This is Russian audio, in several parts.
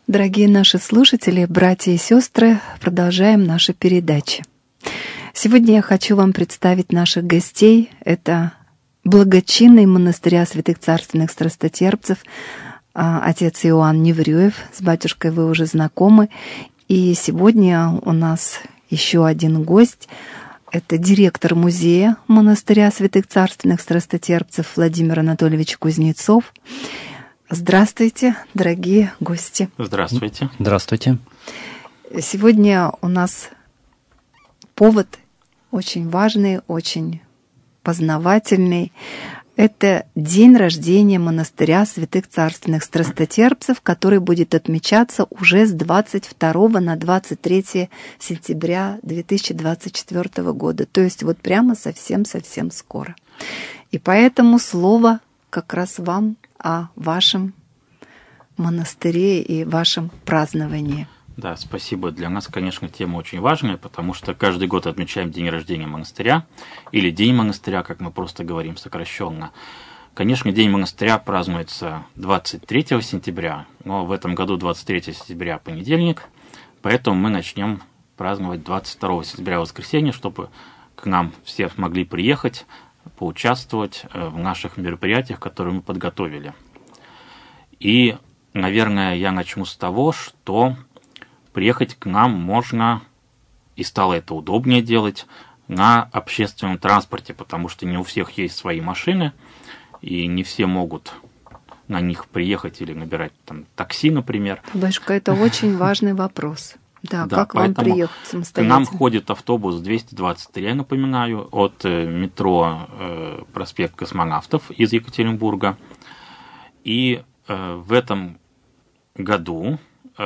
Дорогие наши слушатели, братья и сестры, продолжаем наши передачи. Сегодня я хочу вам представить наших гостей. Это благочинный монастыря святых царственных страстотерпцев, отец Иоанн Неврюев. С батюшкой вы уже знакомы. И сегодня у нас еще один гость. Это директор музея монастыря святых царственных страстотерпцев Владимир Анатольевич Кузнецов. Здравствуйте, дорогие гости. Здравствуйте. Здравствуйте. Сегодня у нас повод очень важный, очень познавательный. Это день рождения монастыря святых царственных страстотерпцев, который будет отмечаться уже с 22 на 23 сентября 2024 года. То есть вот прямо совсем-совсем скоро. И поэтому слово как раз вам о вашем монастыре и вашем праздновании. Да, спасибо. Для нас, конечно, тема очень важная, потому что каждый год отмечаем день рождения монастыря, или День монастыря, как мы просто говорим сокращенно. Конечно, День монастыря празднуется 23 сентября, но в этом году 23 сентября понедельник, поэтому мы начнем праздновать 22 сентября воскресенье, чтобы к нам все могли приехать, поучаствовать в наших мероприятиях, которые мы подготовили. И, наверное, я начну с того, что приехать к нам можно, и стало это удобнее делать, на общественном транспорте, потому что не у всех есть свои машины, и не все могут на них приехать или набирать там такси, например. Батюшка, это очень важный вопрос. Да, как вам приехать самостоятельно? К нам ходит автобус 223, я напоминаю, от метро проспект Космонавтов из Екатеринбурга. И в этом году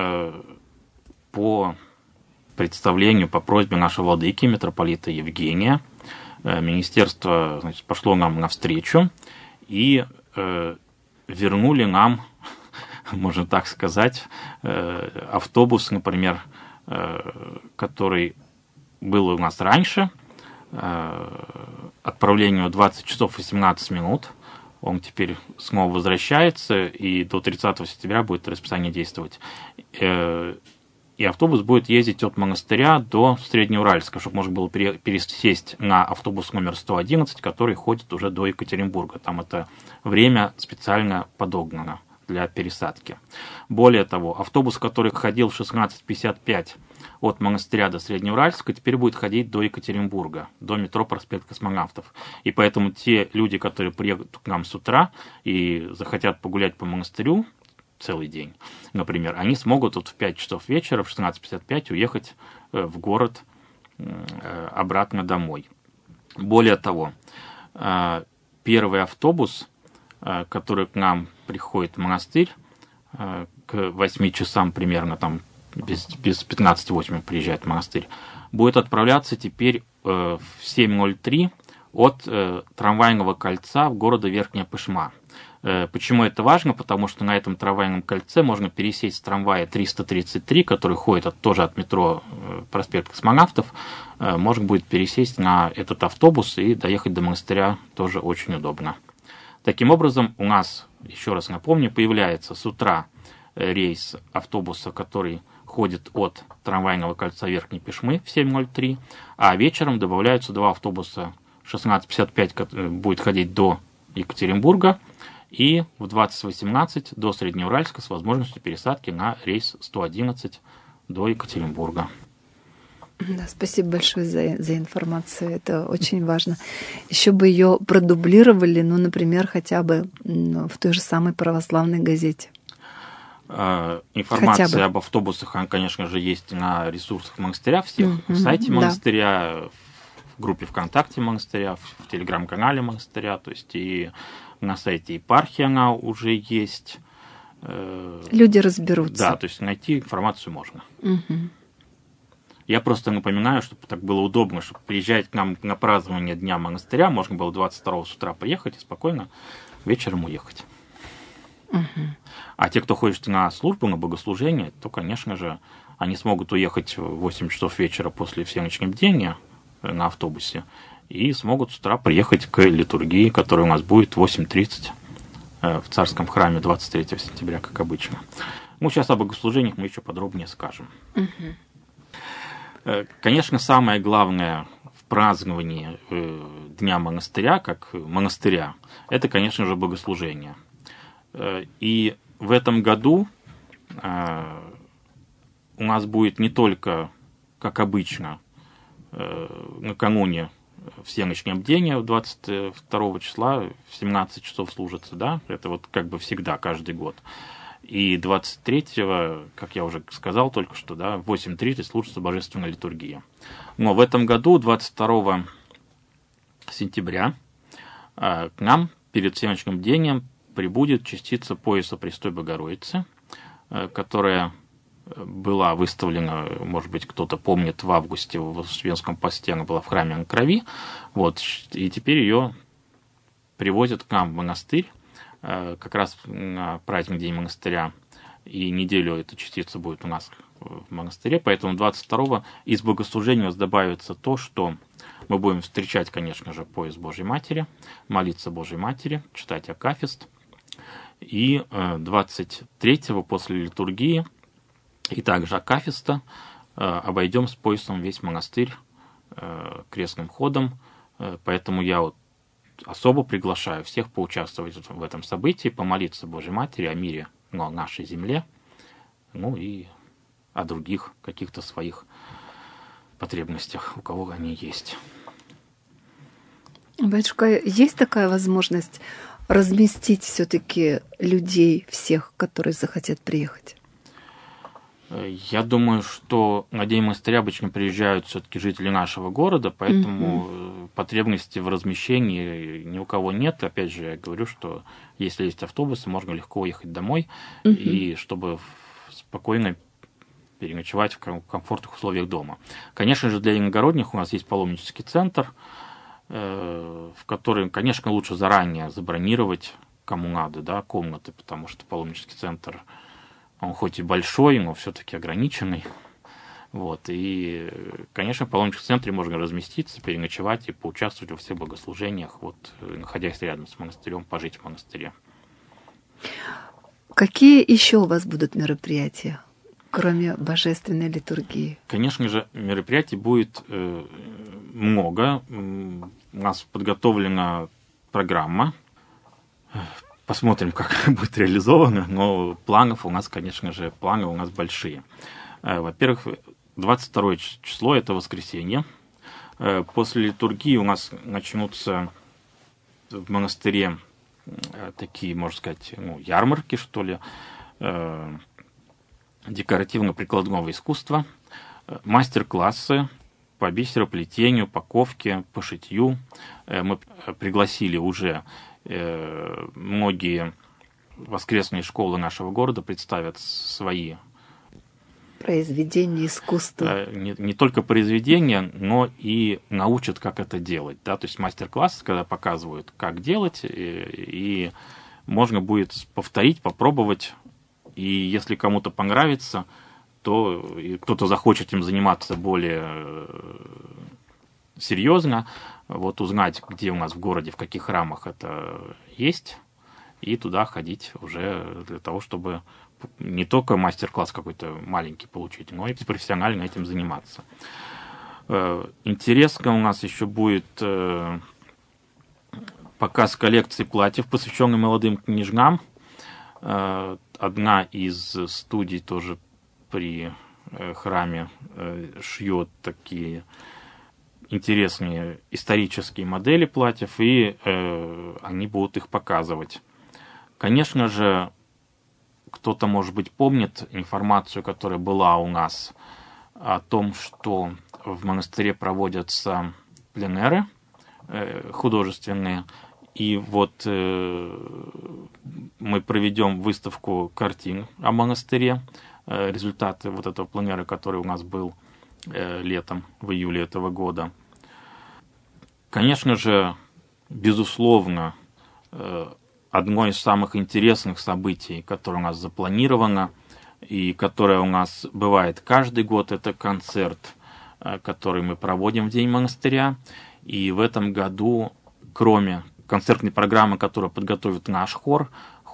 по представлению, по просьбе нашего владыки, митрополита Евгения, министерство, значит, пошло нам навстречу и вернули нам, можно так сказать, автобус, например, который был у нас раньше, отправлению 20 часов 18 минут. Он теперь снова возвращается, и до 30 сентября будет расписание действовать. И автобус будет ездить от монастыря до Среднеуральска, чтобы можно было пересесть на автобус номер 111, который ходит уже до Екатеринбурга. Там это время специально подогнано для пересадки. Более того, автобус, который ходил в 16:55 от монастыря до Среднеуральска, теперь будет ходить до Екатеринбурга, до метро проспект Космонавтов. И поэтому те люди, которые приедут к нам с утра и захотят погулять по монастырю целый день, например, они смогут вот в 5 часов вечера, в 16:55 уехать в город обратно домой. Более того, первый автобус, который к нам приходит в монастырь, к 8 часам примерно, там без 15:08 приезжает в монастырь, будет отправляться теперь в 7:03 от трамвайного кольца в города Верхняя Пышма. Почему это важно? Потому что на этом трамвайном кольце можно пересесть с трамвая 333, который ходит тоже от метро проспект Космонавтов, можно будет пересесть на этот автобус и доехать до монастыря тоже очень удобно. Таким образом, у нас, еще раз напомню, появляется с утра рейс автобуса, который ходит от трамвайного кольца Верхней Пышмы в 7:03, а вечером добавляются два автобуса 16:55 будет ходить до Екатеринбурга, и в 20:18 до Среднеуральска с возможностью пересадки на рейс 111 до Екатеринбурга. Да, спасибо большое за информацию, это очень важно. Еще бы ее продублировали, ну, например, хотя бы в той же самой православной газете. Информация об автобусах, она, конечно же, есть на ресурсах монастыря всех, в сайте монастыря, в группе ВКонтакте монастыря, в телеграм-канале монастыря, то есть и на сайте епархии она уже есть. Люди разберутся. Да, то есть найти информацию можно. Я просто напоминаю, чтобы так было удобно, чтобы приезжать к нам на празднование Дня монастыря, можно было 22 с утра приехать и спокойно вечером уехать. А те, кто ходит на службу, на богослужение, то, конечно же, они смогут уехать в 8 часов вечера после всеночного бдения на автобусе и смогут с утра приехать к литургии, которая у нас будет в 8:30 в Царском храме 23 сентября, как обычно. Ну, сейчас о богослужениях мы еще подробнее скажем. Конечно, самое главное в праздновании Дня монастыря, как монастыря, это, конечно же, богослужение. И в этом году у нас будет не только, как обычно, накануне всеночное бдение 22 числа в 17 часов служится, да, это вот как бы всегда, каждый год. И 23-го, как я уже сказал только что, да, в 8:30 служится божественная литургия. Но в этом году, 22 сентября, к нам перед всеночным бдением прибудет частица пояса Престой Богородицы, которая была выставлена, может быть, кто-то помнит, в августе в Успенском посте, она была в храме на Крови, вот, и теперь ее привозят к нам в монастырь, как раз на праздник День монастыря, и неделю эта частица будет у нас в монастыре, поэтому 22-го из богослужения у нас добавится то, что мы будем встречать, конечно же, пояс Божьей Матери, молиться Божьей Матери, читать акафист, и 23-го после литургии и также акафиста обойдем с поясом весь монастырь крестным ходом, поэтому я вот особо приглашаю всех поучаствовать в этом событии, помолиться Божьей Матери о мире на нашей земле, ну и о других каких-то своих потребностях, у кого они есть. Батюшка, есть такая возможность разместить все-таки людей, всех, которые захотят приехать? Я думаю, что на День монастыря обычно приезжают все-таки жители нашего города, поэтому потребности в размещении ни у кого нет. Опять же, я говорю, что если есть автобусы, можно легко уехать домой, и чтобы спокойно переночевать в комфортных условиях дома. Конечно же, для иногородних у нас есть паломнический центр, в который, конечно, лучше заранее забронировать, кому надо, да, комнаты, потому что паломнический центр, он хоть и большой, но все-таки ограниченный. Вот. И, конечно, в паломническом центре можно разместиться, переночевать и поучаствовать во всех богослужениях, вот, находясь рядом с монастырем, пожить в монастыре. Какие еще у вас будут мероприятия, кроме божественной литургии? Конечно же, мероприятий будет много. У нас подготовлена программа. Посмотрим, как будет реализовано, но планов у нас, конечно же, планы у нас большие. Во-первых, 22 число – это воскресенье. После литургии у нас начнутся в монастыре такие, можно сказать, ярмарки, что ли, декоративно-прикладного искусства, мастер-классы по бисероплетению, по ковке, по шитью. Мы пригласили уже многие воскресные школы нашего города, представят свои произведения искусства. Не только произведения, но и научат, как это делать. Да? То есть мастер-классы, когда показывают, как делать, и можно будет повторить, попробовать. И если кому-то понравится, то кто-то захочет им заниматься более серьезно, вот узнать, где у нас в городе, в каких храмах это есть, и туда ходить уже для того, чтобы не только мастер-класс какой-то маленький получить, но и профессионально этим заниматься. Интересно у нас еще будет показ коллекции платьев, посвященных молодым княжнам. Одна из студий тоже при храме шьет такие интересные исторические модели платьев, и они будут их показывать. Конечно же, кто-то, может быть, помнит информацию, которая была у нас о том, что в монастыре проводятся пленэры художественные, и вот мы проведем выставку картин о монастыре, результаты вот этого пленэра, который у нас был летом, в июле этого года. Конечно же, безусловно, одно из самых интересных событий, которое у нас запланировано и которое у нас бывает каждый год, это концерт, который мы проводим в День монастыря. И в этом году, кроме концертной программы, которую подготовит наш хор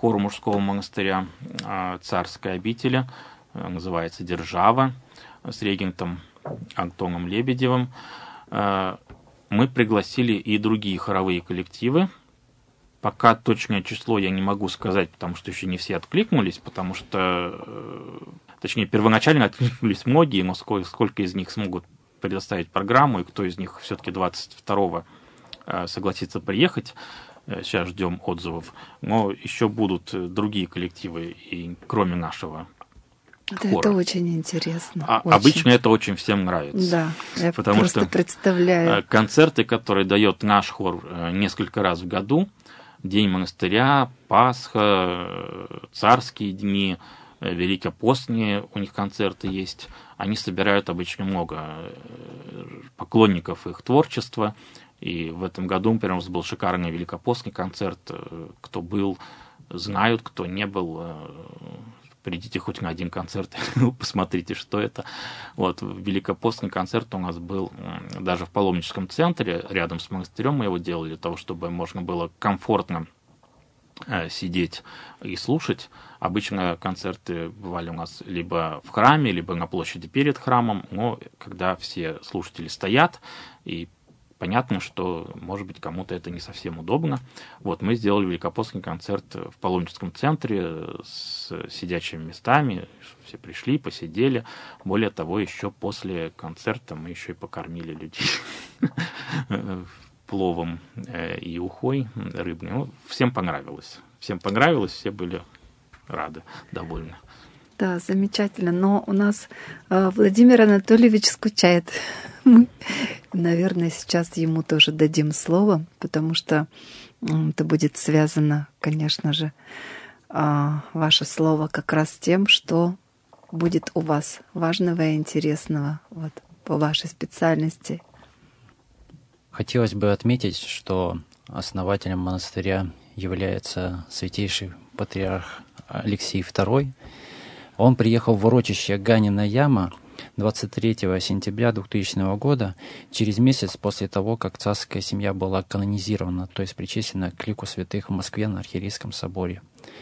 хор мужского монастыря Царской обители, называется «Держава», с регентом Антоном Лебедевым. Мы пригласили и другие хоровые коллективы. Пока точное число я не могу сказать, потому что еще не все откликнулись, потому что, точнее, первоначально откликнулись многие, но сколько из них смогут предоставить программу, и кто из них все-таки 22-го согласится приехать. Сейчас ждем отзывов. Но еще будут другие коллективы, и кроме нашего хора. Это очень интересно. Обычно это очень всем нравится. Да, я потому просто что представляю. Концерты, которые дает наш хор несколько раз в году, День монастыря, Пасха, царские дни, великопостные у них концерты есть, они собирают обычно много поклонников их творчества. И в этом году, например, у нас был шикарный великопостный концерт. Кто был, знают, кто не был, придите хоть на один концерт, посмотрите, что это. Вот, великопостный концерт у нас был даже в паломническом центре, рядом с монастырем мы его делали, для того, чтобы можно было комфортно сидеть и слушать. Обычно концерты бывали у нас либо в храме, либо на площади перед храмом, но когда все слушатели стоят, и понятно, что, может быть, кому-то это не совсем удобно. Вот, мы сделали великопостный концерт в паломническом центре с сидячими местами. Все пришли, посидели. Более того, еще после концерта мы еще и покормили людей пловом и ухой рыбной. Ну, всем понравилось. Всем понравилось, все были рады, довольны. Да, замечательно. Но у нас Владимир Анатольевич скучает. Мы, наверное, сейчас ему тоже дадим слово, потому что это будет связано, конечно же, ваше слово как раз с тем, что будет у вас важного и интересного вот, по вашей специальности. Хотелось бы отметить, что основателем монастыря является святейший патриарх Алексий II. Он приехал в урочище Ганина Яма 23 сентября 2000 года, через месяц после того, как царская семья была канонизирована, то есть причислена к лику святых в Москве на Архиерейском соборе.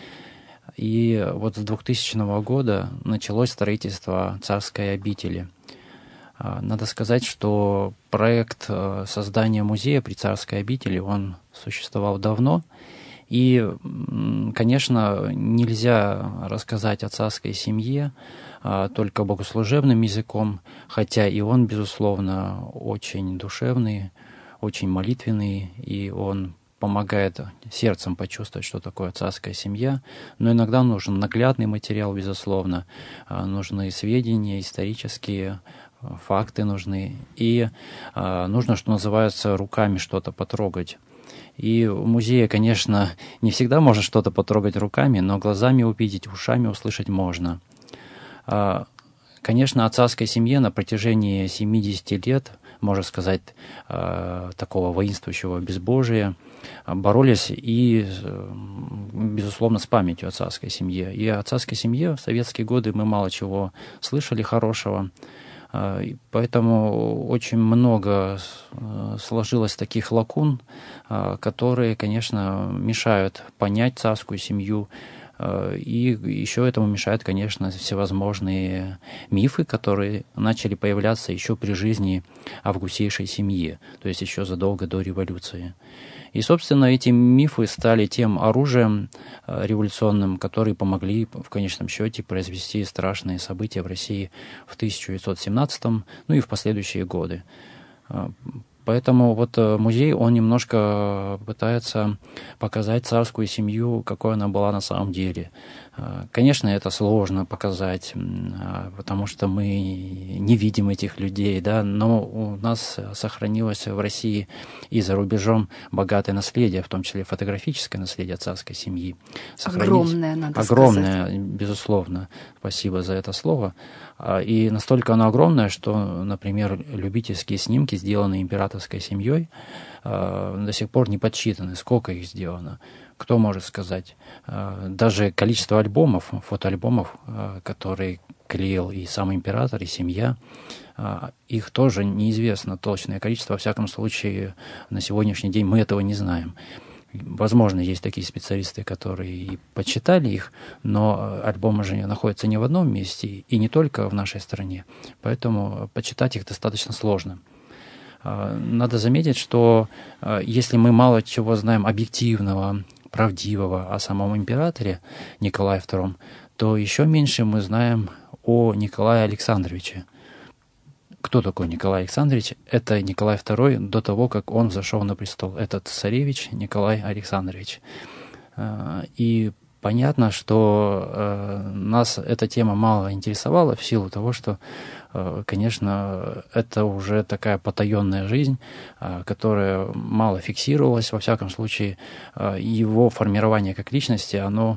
И вот с 2000 года началось строительство царской обители. Надо сказать, что проект создания музея при царской обители, он существовал давно. И, конечно, нельзя рассказать о царской семье только богослужебным языком, хотя и он, безусловно, очень душевный, очень молитвенный, и он помогает сердцем почувствовать, что такое царская семья. Но иногда нужен наглядный материал, безусловно, нужны сведения исторические, факты нужны, и нужно, что называется, руками что-то потрогать. И в музее, конечно, не всегда можно что-то потрогать руками, но глазами увидеть, ушами услышать можно. Конечно, о царской семье на протяжении 70 лет, можно сказать, такого воинствующего безбожия, боролись и, безусловно, с памятью о царской семье. И о царской семье в советские годы мы мало чего слышали хорошего. Поэтому очень много сложилось таких лакун, которые, конечно, мешают понять царскую семью. И еще этому мешают, конечно, всевозможные мифы, которые начали появляться еще при жизни августейшей семьи, то есть еще задолго до революции. И, собственно, эти мифы стали тем оружием революционным, которые помогли в конечном счете произвести страшные события в России в 1917, ну и в последующие годы. Поэтому вот музей, он немножко пытается показать царскую семью, какой она была на самом деле. Конечно, это сложно показать, потому что мы не видим этих людей, да, но у нас сохранилось в России и за рубежом богатое наследие, в том числе фотографическое наследие царской семьи. Огромное, надо сказать. Огромное, безусловно. Спасибо за это слово. И настолько оно огромное, что, например, любительские снимки, сделанные императорской семьей, до сих пор не подсчитаны, сколько их сделано. Кто может сказать? Даже количество альбомов, фотоальбомов, которые клеил и сам император, и семья, их тоже неизвестно точное количество. Во всяком случае, на сегодняшний день мы этого не знаем. Возможно, есть такие специалисты, которые и почитали их, но альбомы же находятся не в одном месте и не только в нашей стране, поэтому почитать их достаточно сложно. Надо заметить, что если мы мало чего знаем объективного, правдивого о самом императоре Николае II, то еще меньше мы знаем о Николае Александровиче. Кто такой Николай Александрович? Это Николай II до того, как он взошел на престол. Это царевич Николай Александрович. И понятно, что нас эта тема мало интересовала в силу того, что, конечно, это уже такая потаенная жизнь, которая мало фиксировалась. Во всяком случае, его формирование как личности, оно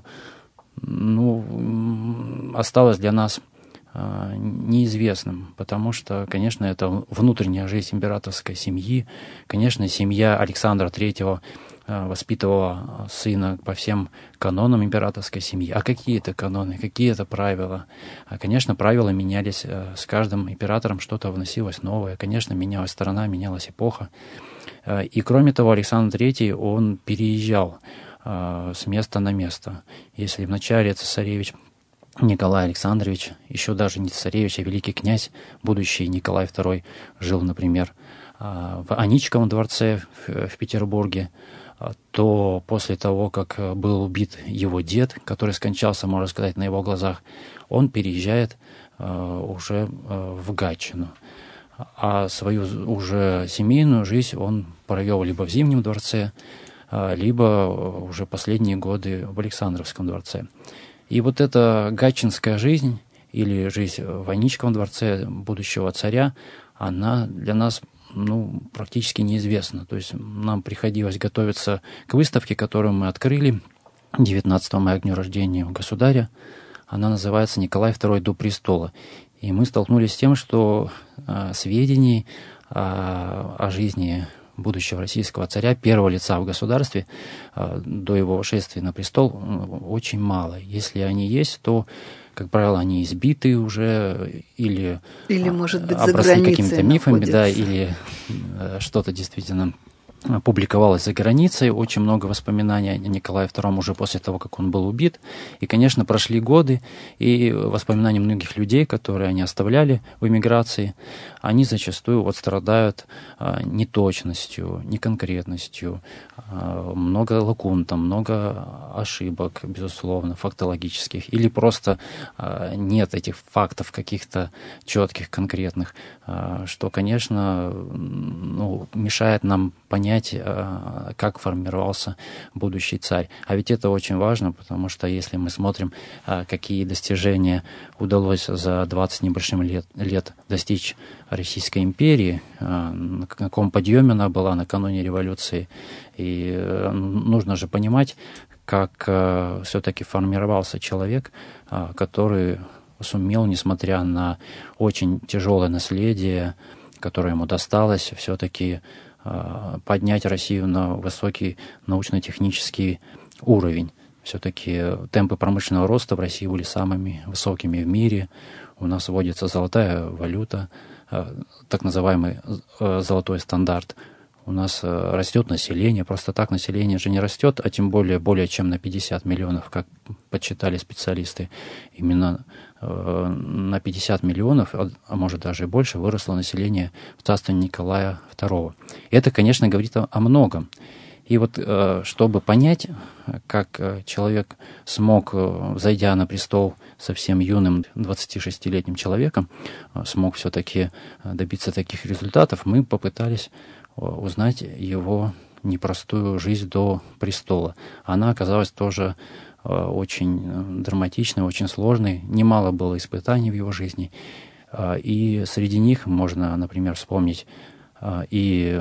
осталось для нас неизвестным, потому что, конечно, это внутренняя жизнь императорской семьи. Конечно, семья Александра III воспитывала сына по всем канонам императорской семьи. А какие это каноны, какие это правила? Конечно, правила менялись с каждым императором, что-то вносилось новое. Конечно, менялась страна, менялась эпоха. И кроме того, Александр III, он переезжал с места на место. Если вначале цесаревич Николай Александрович, еще даже не цесаревич, а великий князь, будущий Николай II, жил, например, в Аничковом дворце в Петербурге, то после того, как был убит его дед, который скончался, можно сказать, на его глазах, он переезжает уже в Гатчину. А свою уже семейную жизнь он провел либо в Зимнем дворце, либо уже последние годы в Александровском дворце. И вот эта гатчинская жизнь, или жизнь в Аничковом дворце будущего царя, она для нас практически неизвестна. То есть нам приходилось готовиться к выставке, которую мы открыли 19 мая, к дню рождения государя. Она называется «Николай II до престола». И мы столкнулись с тем, что сведений о жизни будущего российского царя, первого лица в государстве, до его шествия на престол, очень мало. Если они есть, то, как правило, они избиты уже, или может быть, обросли какими-то мифами, да, или что-то действительно публиковалось за границей. Очень много воспоминаний о Николае II уже после того, как он был убит. И, конечно, прошли годы, и воспоминания многих людей, которые они оставляли в эмиграции, они зачастую страдают неточностью, неконкретностью, много лакун, там много ошибок, безусловно, фактологических, или просто нет этих фактов каких-то четких, конкретных, что, конечно, мешает нам понять, как формировался будущий царь. А ведь это очень важно, потому что если мы смотрим, какие достижения удалось за 20 небольшим лет достичь Российской империи, на каком подъеме она была накануне революции, и нужно же понимать, как все-таки формировался человек, который сумел, несмотря на очень тяжелое наследие, которое ему досталось, все-таки поднять Россию на высокий научно-технический уровень. Все-таки темпы промышленного роста в России были самыми высокими в мире. У нас вводится золотая валюта, так называемый золотой стандарт. У нас растет население. Просто так население же не растет, а тем более чем на 50 миллионов, как подсчитали специалисты. Именно на 50 миллионов, а может даже и больше, выросло население в царстве Николая II. И это, конечно, говорит о многом. И чтобы понять, как человек смог, зайдя на престол совсем юным 26-летним человеком, смог все-таки добиться таких результатов, мы попытались узнать его непростую жизнь до престола. Она оказалась тоже очень драматичной, очень сложной. Немало было испытаний в его жизни. И среди них можно, например, вспомнить и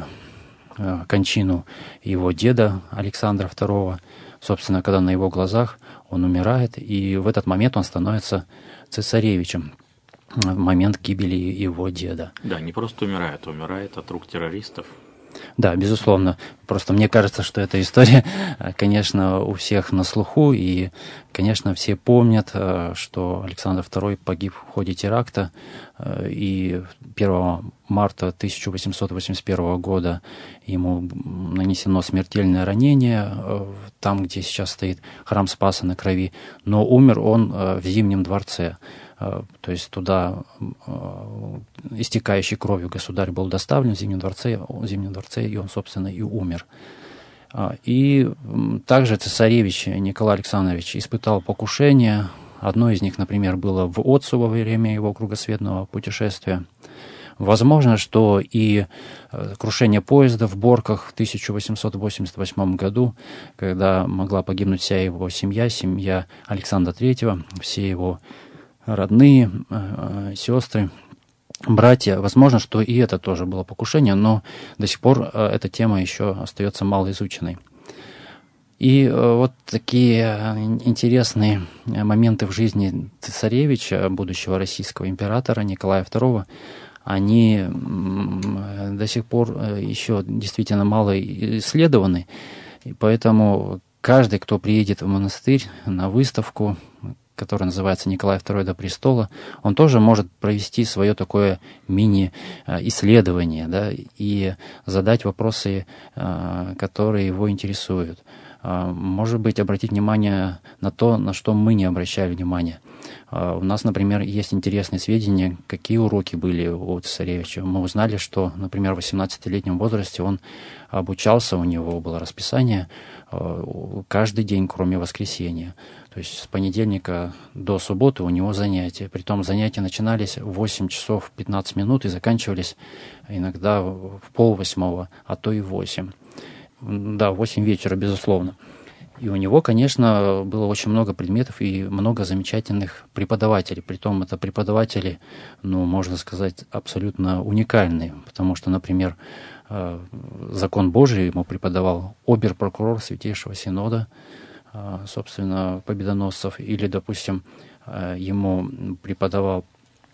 кончину его деда Александра II. Собственно, когда на его глазах он умирает, и в этот момент он становится цесаревичем. В момент гибели его деда. Да, не просто умирает, умирает от рук террористов. Да, безусловно. Просто мне кажется, что эта история, конечно, у всех на слуху, и, конечно, все помнят, что Александр II погиб в ходе теракта, и 1 марта 1881 года ему нанесено смертельное ранение там, где сейчас стоит храм Спаса на Крови, но умер он в Зимнем дворце. То есть туда истекающий кровью государь был доставлен в Зимнем дворце, и он, собственно, и умер. И также цесаревич Николай Александрович испытал покушение. Одно из них, например, было в Оцу во время его кругосветного путешествия. Возможно, что и крушение поезда в Борках в 1888 году, когда могла погибнуть вся его семья, семья Александра III, все его родные, сестры, братья. Возможно, что и это тоже было покушение, но до сих пор эта тема еще остается малоизученной. И вот такие интересные моменты в жизни цесаревича, будущего российского императора Николая II, они до сих пор еще действительно мало исследованы, и поэтому каждый, кто приедет в монастырь на выставку, которая называется «Николай II до престола», он тоже может провести свое такое мини-исследование, да, и задать вопросы, которые его интересуют. Может быть, обратить внимание на то, на что мы не обращали внимания. У нас, например, есть интересные сведения, какие уроки были у цесаревича. Мы узнали, что, например, в 18-летнем возрасте он обучался, у него было расписание каждый день, кроме воскресенья. То есть с понедельника до субботы у него занятия. Притом занятия начинались в 8 часов 15 минут и заканчивались иногда в 7:30, а то и в 8. Да, в 8 вечера, безусловно. И у него, конечно, было очень много предметов и много замечательных преподавателей. Притом это преподаватели, ну, можно сказать, абсолютно уникальные. Потому что, например, закон Божий ему преподавал обер-прокурор Святейшего Синода, собственно, Победоносцев. Или, допустим, ему преподавал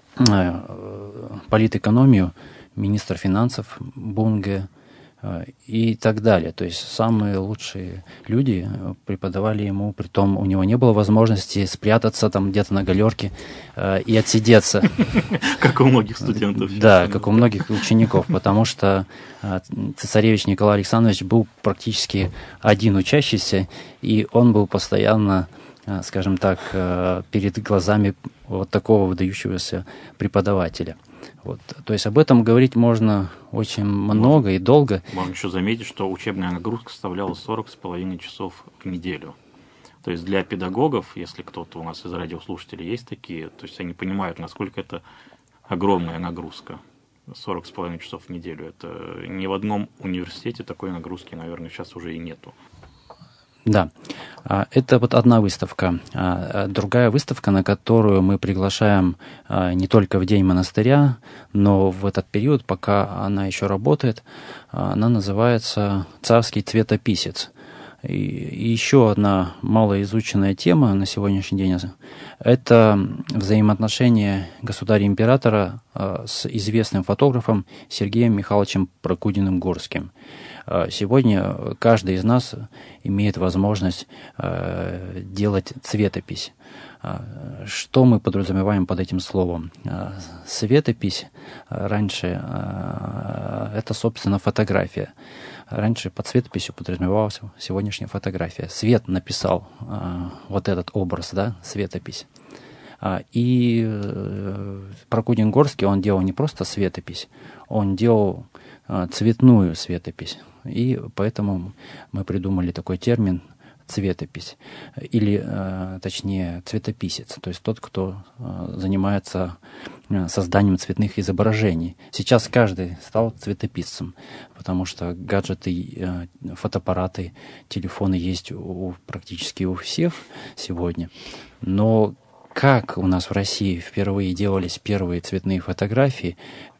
политэкономию министр финансов Бунге, и так далее. То есть самые лучшие люди преподавали ему, притом у него не было возможности спрятаться там где-то на галерке и отсидеться. Как у многих студентов. Да, как у многих учеников, потому что цесаревич Николай Александрович был практически один учащийся, и он был постоянно, скажем так, перед глазами вот такого выдающегося преподавателя. Вот. То есть об этом говорить можно очень много и долго. Можно еще заметить, что учебная нагрузка составляла 40,5 часов в неделю. То есть для педагогов, если кто-то у нас из радиослушателей есть такие, то есть они понимают, насколько это огромная нагрузка. 40,5 часов в неделю. Это ни в одном университете такой нагрузки, наверное, сейчас уже и нету. Да, это вот одна выставка. Другая выставка, на которую мы приглашаем не только в День монастыря, но в этот период, пока она еще работает, она называется «Царский цветописец». И еще одна малоизученная тема на сегодняшний день – это взаимоотношения государя-императора с известным фотографом Сергеем Михайловичем Прокудиным-Горским. Сегодня каждый из нас имеет возможность делать цветопись. Что мы подразумеваем под этим словом? Светопись раньше – это, собственно, фотография. Раньше под светописью подразумевалась сегодняшняя фотография. Свет написал вот этот образ, да, светопись. И Прокудин-Горский, он делал не просто светопись, он делал цветную светопись. И поэтому мы придумали такой термин цветопись, или, точнее, цветописец, то есть тот, кто занимается созданием цветных изображений. Сейчас каждый стал цветописцем, потому что гаджеты, фотоаппараты, телефоны есть практически у всех сегодня. Но как у нас в России впервые делались первые цветные фотографии,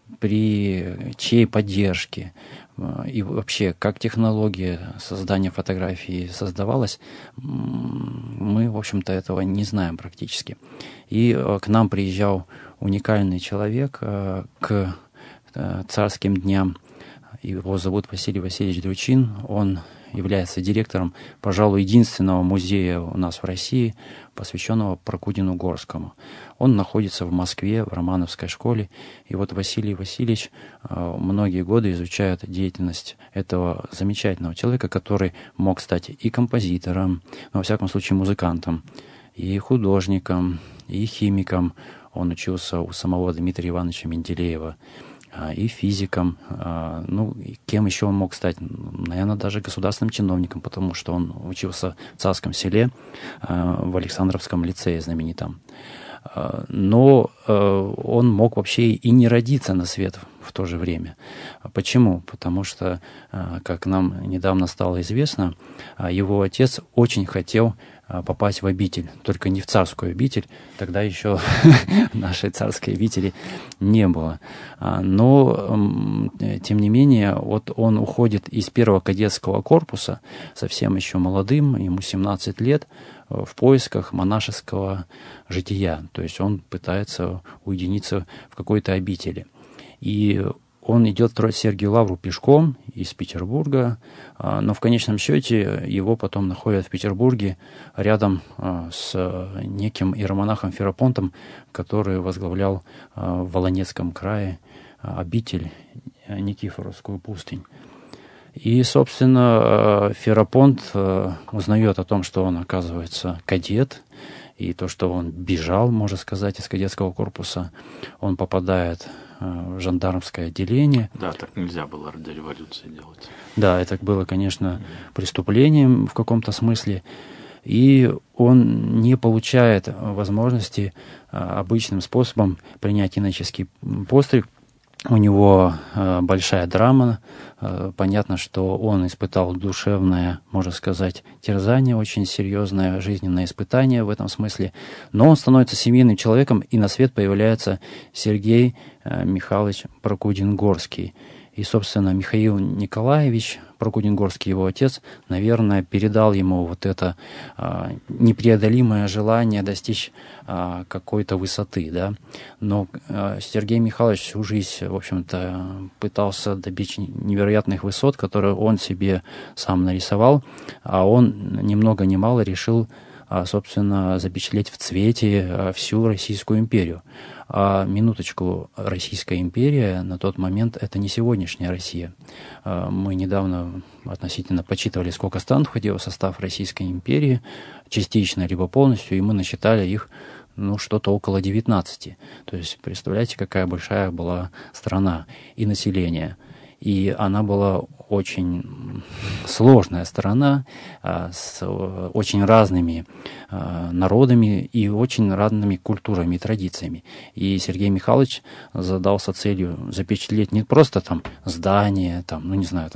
при чьей поддержке, и вообще, как технология создания фотографии создавалась, мы, в общем-то, этого не знаем практически. И к нам приезжал уникальный человек к царским дням Его зовут Василий Васильевич Дручин. Он является директором, пожалуй, единственного музея у нас в России, посвященного Прокудину-Горскому. Он находится в Москве, в Романовской школе. И вот Василий Васильевич многие годы изучает деятельность этого замечательного человека, который мог стать и композитором, но, во всяком случае, музыкантом, и художником, и химиком. Он учился у самого Дмитрия Ивановича Менделеева, и физиком. Ну, кем еще он мог стать? Наверное, даже государственным чиновником, потому что он учился в Царском Селе, в Александровском лицее знаменитом. Но он мог вообще и не родиться на свет в то же время. Почему? Потому что, как нам недавно стало известно, его отец очень хотел попасть в обитель, только не в царскую обитель, тогда еще нашей царской обители не было. Но, тем не менее, вот он уходит из первого кадетского корпуса, совсем еще молодым, ему 17 лет, в поисках монашеского жития. То есть он пытается уединиться в какой-то обители. И он идет в Сергию Лавру пешком из Петербурга, но в конечном счете его потом находят в Петербурге рядом с неким иеромонахом Ферапонтом, который возглавлял в Волынецком крае обитель Никифоровскую пустынь. И, собственно, Ферапонт узнает о том, что он, оказывается, кадет, и то, что он бежал, можно сказать, из кадетского корпуса. Он попадает в жандармское отделение. Да, так нельзя было до революции делать. Да, это было, конечно, преступлением в каком-то смысле. И он не получает возможности обычным способом принять иноческий постриг. У него большая драма. Понятно, что он испытал душевное, можно сказать, терзание, очень серьезное жизненное испытание в этом смысле. Но он становится семейным человеком, и на свет появляется Сергей Михайлович Прокудин-Горский. И, собственно, Михаил Николаевич Прокудин-Горский, его отец, наверное, передал ему вот это непреодолимое желание достичь какой-то высоты, да. Но Сергей Михайлович всю жизнь, в общем-то, пытался добиться невероятных высот, которые он себе сам нарисовал, а он ни много ни мало решил, собственно, запечатлеть в цвете всю Российскую империю. А минуточку, Российская империя на тот момент — это не сегодняшняя Россия. Мы недавно относительно подсчитывали, сколько стран входило в состав Российской империи, частично либо полностью, и мы насчитали их, что-то около 19. То есть, представляете, какая большая была страна и население. И она была очень сложная страна, с очень разными народами и очень разными культурами и традициями. И Сергей Михайлович задался целью запечатлеть не просто там здания, там,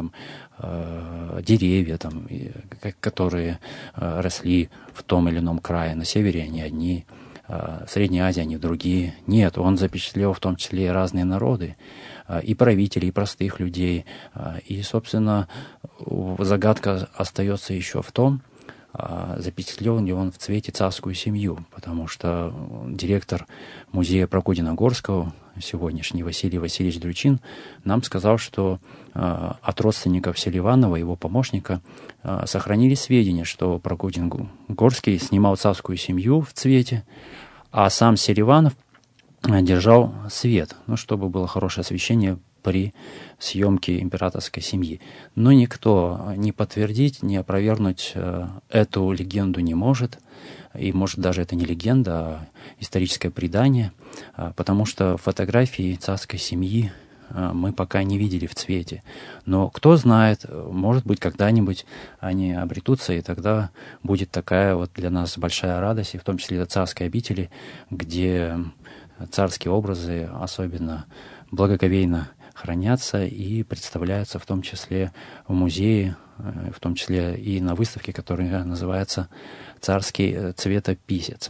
деревья, там, которые росли в том или ином крае. На севере они одни, в Средней Азии они другие. Нет, он запечатлел в том числе и разные народы, и правителей, и простых людей. И, собственно, загадка остается еще в том, запечатлел ли он в цвете царскую семью, потому что директор музея Прокудина-Горского, сегодняшний Василий Васильевич Дручин, нам сказал, что от родственников Селиванова, его помощника, сохранили сведения, что Прокудин-Горский снимал царскую семью в цвете, а сам Селиванов держал свет, чтобы было хорошее освещение при съемке императорской семьи. Но никто не подтвердить, не опровергнуть эту легенду не может. И, может, даже это не легенда, а историческое предание, потому что фотографии царской семьи мы пока не видели в цвете. Но кто знает, может быть, когда-нибудь они обретутся, и тогда будет такая вот для нас большая радость, и в том числе для царской обители, где царские образы особенно благоговейно хранятся и представляются в том числе в музее, в том числе и на выставке, которая называется «Царский цветописец».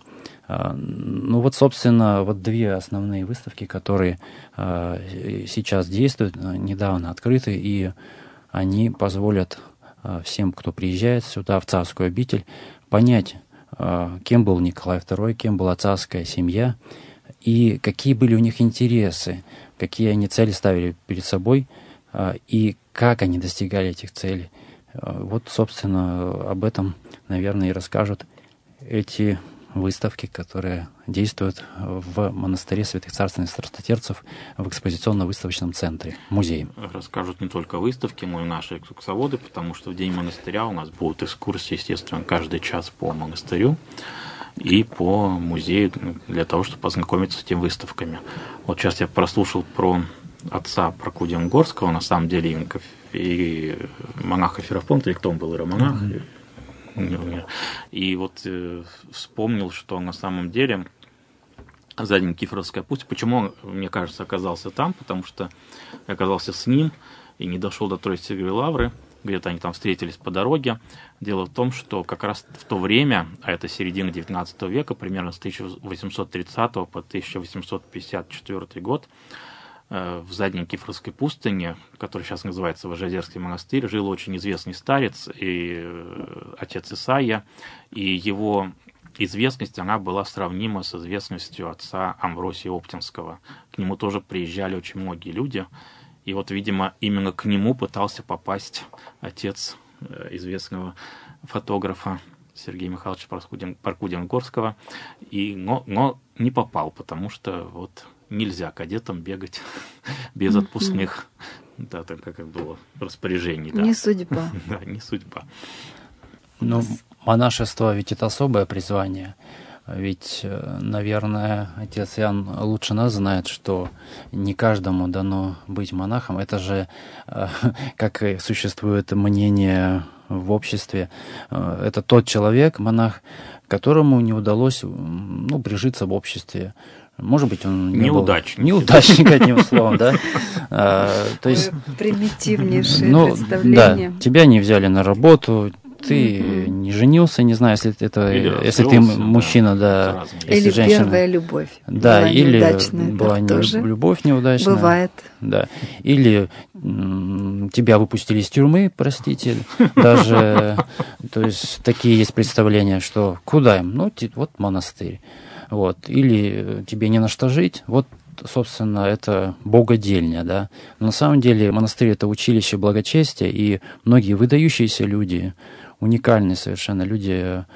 Собственно, две основные выставки, которые сейчас действуют, недавно открыты, и они позволят всем, кто приезжает сюда, в царскую обитель, понять, кем был Николай II, кем была царская семья, и какие были у них интересы, какие они цели ставили перед собой, и как они достигали этих целей. Вот, собственно, об этом, наверное, и расскажут эти выставки, которые действуют в монастыре святых царственных страстотерцев в экспозиционно-выставочном центре, музее. Расскажут не только выставки, но и наши экскурсоводы, потому что в день монастыря у нас будут экскурсии, естественно, каждый час по монастырю и по музею для того, чтобы познакомиться с этими выставками. Вот сейчас я прослушал про отца Прокудия-Горского, на самом деле и монаха Ферафонта, или кто он был, иеромонах. И вот вспомнил, что на самом деле за Никифоровская пусть, почему он, мне кажется, оказался там, потому что я оказался с ним и не дошел до Троицы Лавры, где-то они там встретились по дороге. Дело в том, что как раз в то время, а это середина XIX века, примерно с 1830 по 1854 год, в Задней Никифоровской пустыне, которая сейчас называется Вожжазерский монастырь, жил очень известный старец, и отец Исаия, и его известность, она была сравнима с известностью отца Амвросия Оптинского. К нему тоже приезжали очень многие люди, и вот, видимо, именно к нему пытался попасть отец известного фотографа Сергея Михайловича Прокудия-Горского, но не попал, потому что вот нельзя кадетам бегать без отпускных. Да, так как было распоряжений. Да. Не судьба. Да, не судьба. Ну, монашество ведь это особое призвание. Ведь, наверное, отец Иоанн лучше нас знает, что не каждому дано быть монахом. Это же, как и существует мнение в обществе, это тот человек, монах, которому не удалось прижиться в обществе. Может быть, он не неудачник. Был неудачник, одним словом, да. То есть примитивнейшее представление. Да, тебя не взяли на работу, ты не женился, не знаю, если ты мужчина, да. Или женщина, первая любовь. Да, была или неудачная, была любовь неудачная. Бывает. Да. Или тебя выпустили из тюрьмы, простите, даже, то есть такие есть представления, что куда им? Вот монастырь. Вот. Или тебе не на что жить, вот, собственно, это богодельня, да. Но на самом деле монастырь — это училище благочестия, и многие выдающиеся люди, уникальные совершенно люди,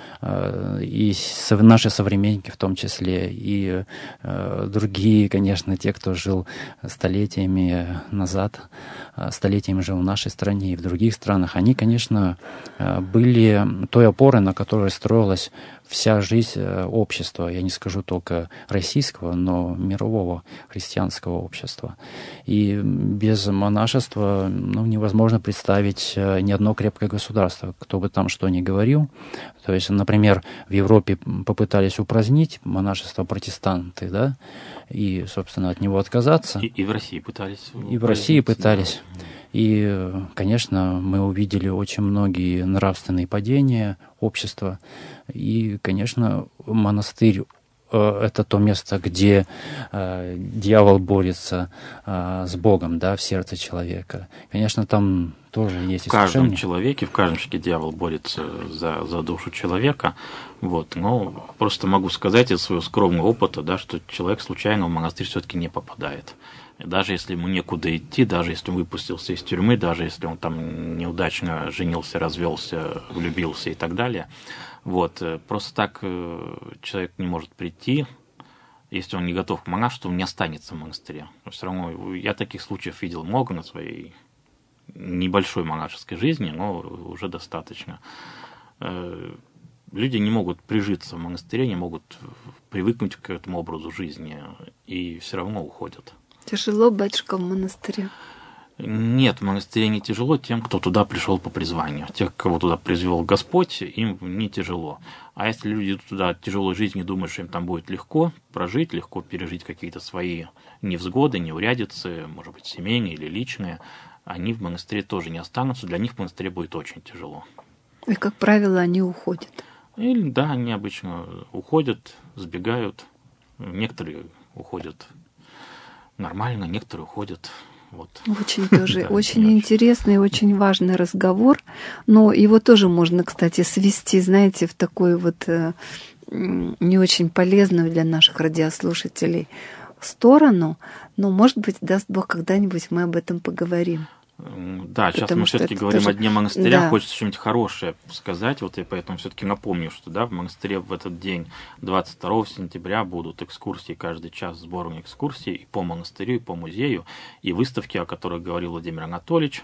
и наши современники в том числе, и другие, конечно, те, кто жил столетиями назад, столетиями жил в нашей стране и в других странах, они, конечно, были той опорой, на которой строилась вся жизнь общества, я не скажу только российского, но мирового христианского общества. И без монашества невозможно представить ни одно крепкое государство, кто бы там что ни говорил. То есть, например, в Европе попытались упразднить монашество протестанты, да, и, собственно, от него отказаться. И в России пытались. И в России пытались. Да. И, конечно, мы увидели очень многие нравственные падения общества. И, конечно, монастырь — это то место, где дьявол борется с Богом, да, в сердце человека. Конечно, там тоже есть искушение. В каждом человеке, в каждом человеке дьявол борется за душу человека. Вот. Но просто могу сказать из своего скромного опыта, да, что человек случайно в монастырь все-таки не попадает. Даже если ему некуда идти, даже если он выпустился из тюрьмы, даже если он там неудачно женился, развелся, влюбился и так далее, вот, просто так человек не может прийти, если он не готов к монашеству, он не останется в монастыре. Но все равно я таких случаев видел много на своей небольшой монашеской жизни, но уже достаточно. Люди не могут прижиться в монастыре, не могут привыкнуть к этому образу жизни и все равно уходят. Тяжело, батюшка, в монастыре? Нет, в монастыре не тяжело тем, кто туда пришел по призванию. Тех, кого туда призвел Господь, им не тяжело. А если люди идут туда от тяжелой жизни, думают, что им там будет легко прожить, легко пережить какие-то свои невзгоды, неурядицы, может быть, семейные или личные, они в монастыре тоже не останутся, для них в монастыре будет очень тяжело. И, как правило, они уходят? Или, да, они обычно уходят, сбегают. Некоторые уходят нормально, некоторые уходят. Вот. Очень тоже, очень интересный, очень важный разговор, но его тоже можно, кстати, свести, знаете, в такую вот не очень полезную для наших радиослушателей сторону, но, может быть, даст Бог, когда-нибудь мы об этом поговорим. Да, сейчас мы все-таки говорим тоже о Дне монастыря, да. Хочется что-нибудь хорошее сказать, вот я поэтому все-таки напомню, что да, в монастыре в этот день, 22 сентября, будут экскурсии каждый час, сборные экскурсии и по монастырю, и по музею, и выставки, о которых говорил Владимир Анатольевич,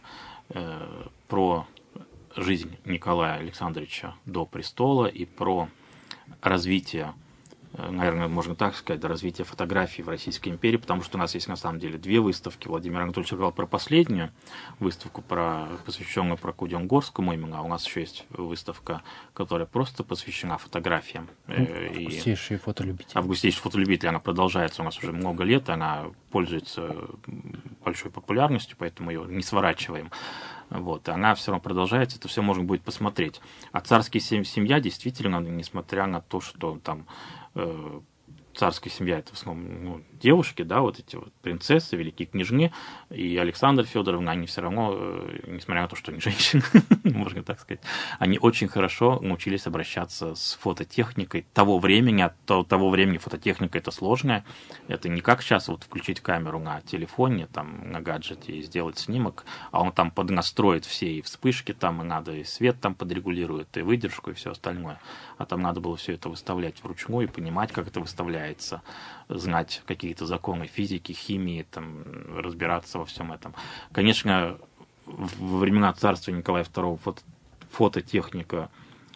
про жизнь Николая Александровича до престола и про развитие, наверное, можно так сказать, до развития фотографий в Российской империи, потому что у нас есть на самом деле две выставки. Владимир Анатольевич сказал про последнюю выставку, посвященную Прокудион-Горскому именно, а у нас еще есть выставка, которая просто посвящена фотографиям. Августейший фотолюбитель. Августейший фотолюбитель, она продолжается у нас уже много лет, она пользуется большой популярностью, поэтому ее не сворачиваем. Вот, она все равно продолжается, это все можно будет посмотреть. А царская семья действительно, несмотря на то, что там царская семья, это в основном девушки, да, вот эти вот принцессы, великие княжны, и Александра Федоровна, они все равно, несмотря на то, что они женщины, можно так сказать, они очень хорошо научились обращаться с фототехникой того времени, того времени фототехника это сложная, это не как сейчас вот включить камеру на телефоне, там, на гаджете и сделать снимок, а он там поднастроит все и вспышки там, и надо и свет там подрегулирует, и выдержку, и все остальное, а там надо было все это выставлять вручную и понимать, как это выставляется, знать какие-то законы физики, химии, там, разбираться во всем этом. Конечно, во времена царства Николая II фототехника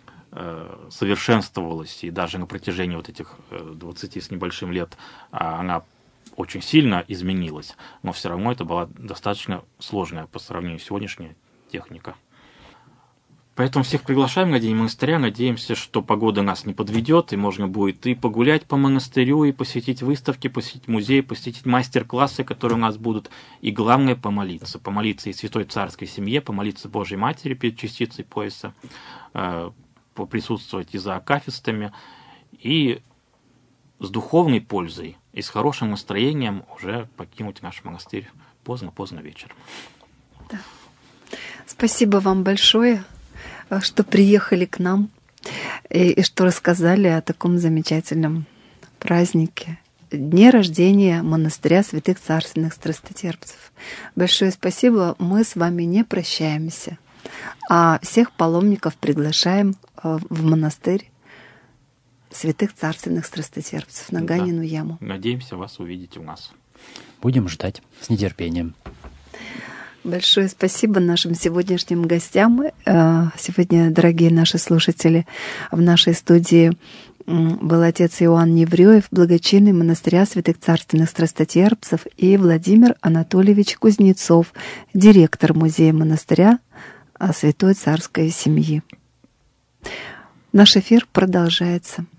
совершенствовалась, и даже на протяжении вот этих 20 с небольшим лет она очень сильно изменилась, но все равно это была достаточно сложная по сравнению с сегодняшней техника. Поэтому всех приглашаем на День монастыря. Надеемся, что погода нас не подведет, и можно будет и погулять по монастырю, и посетить выставки, посетить музей, посетить мастер-классы, которые у нас будут. И главное, помолиться. Помолиться и Святой Царской семье, помолиться Божьей Матери перед частицей пояса, поприсутствовать и за акафистами, и с духовной пользой, и с хорошим настроением уже покинуть наш монастырь поздно-поздно вечером. Да. Спасибо вам большое, что приехали к нам и что рассказали о таком замечательном празднике, дне рождения монастыря святых царственных страстотерпцев. Большое спасибо. Мы с вами не прощаемся, а всех паломников приглашаем в монастырь святых царственных страстотерпцев на Ганину яму. Надеемся вас увидеть у нас. Будем ждать с нетерпением. Большое спасибо нашим сегодняшним гостям. Сегодня, дорогие наши слушатели, в нашей студии был отец Иоанн Неврёев, благочинный монастыря святых царственных страстотерпцев, и Владимир Анатольевич Кузнецов, директор музея монастыря Святой Царской семьи. Наш эфир продолжается.